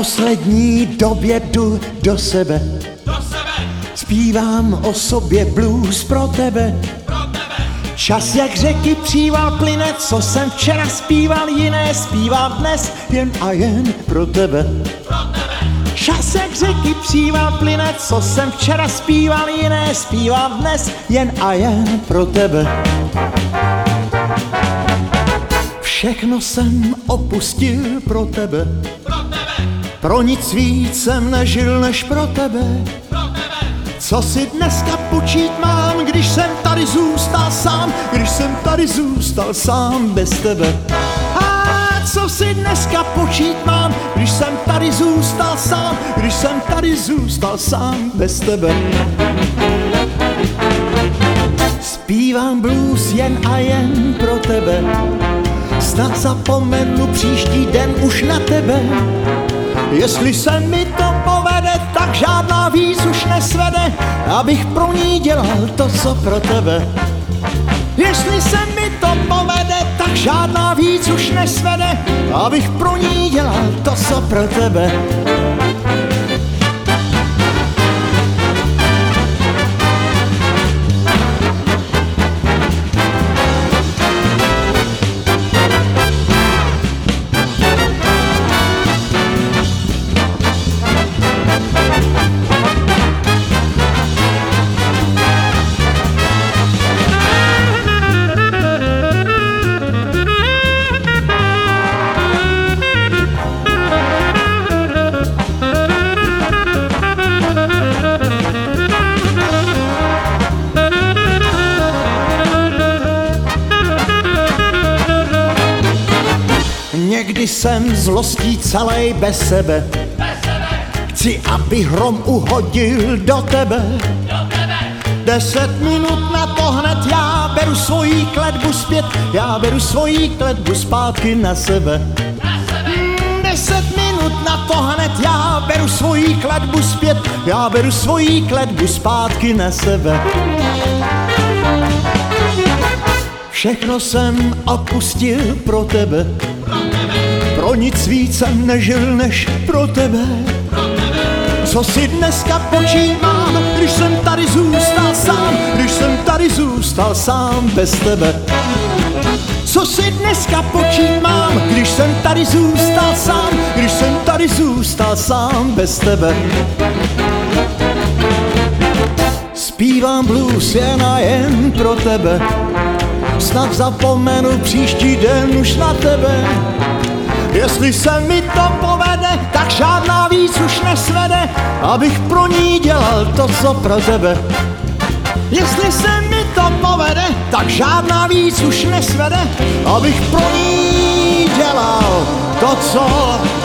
poslední době jdu do sebe. Zpívám o sobě blues pro tebe. Čas jak řeky příval plyne, co jsem včera zpíval, jiné zpívám dnes jen a jen pro tebe. Čas jak řeky příval plyne, co jsem včera zpíval, jiné zpívám dnes jen a jen pro tebe. Všechno jsem opustil pro tebe. Pro nic víc jsem nežil než pro tebe. Co si dneska počít mám, když jsem tady zůstal sám, když jsem tady zůstal sám bez tebe. A co si dneska počít mám, když jsem tady zůstal sám, když jsem tady zůstal sám bez tebe. Zpívám blues jen a jen pro tebe. Snad zapomenu příští den už na tebe. Jestli se mi to povede, tak žádná víc už nesvede, abych pro ní dělal to, co pro tebe. Jestli se mi to povede, tak žádná víc už nesvede, abych pro ní dělal to, co pro tebe. Někdy jsem zlostí celej bez sebe. Chci, aby hrom uhodil do tebe. 10 minut na to hned, já beru svoji kletbu zpět, já beru svoji kletbu zpátky na sebe. 10 minut na to hned, já beru svoji kletbu zpět, já beru svoji kletbu zpátky na sebe. Všechno jsem opustil pro tebe. Pro nic víc jsem nežil než pro tebe. Co si dneska počít mám, když jsem tady zůstal sám, když jsem tady zůstal sám bez tebe. Co si dneska počít mám, když jsem tady zůstal sám, když jsem tady zůstal sám bez tebe. Zpívám blues jen a jen pro tebe. Snad zapomenu příští den už na tebe. Jestli se mi to povede, tak žádná víc už nesvede, abych pro ní dělal to, co pro tebe. Jestli se mi to povede, tak žádná víc už nesvede, abych pro ní dělal to, co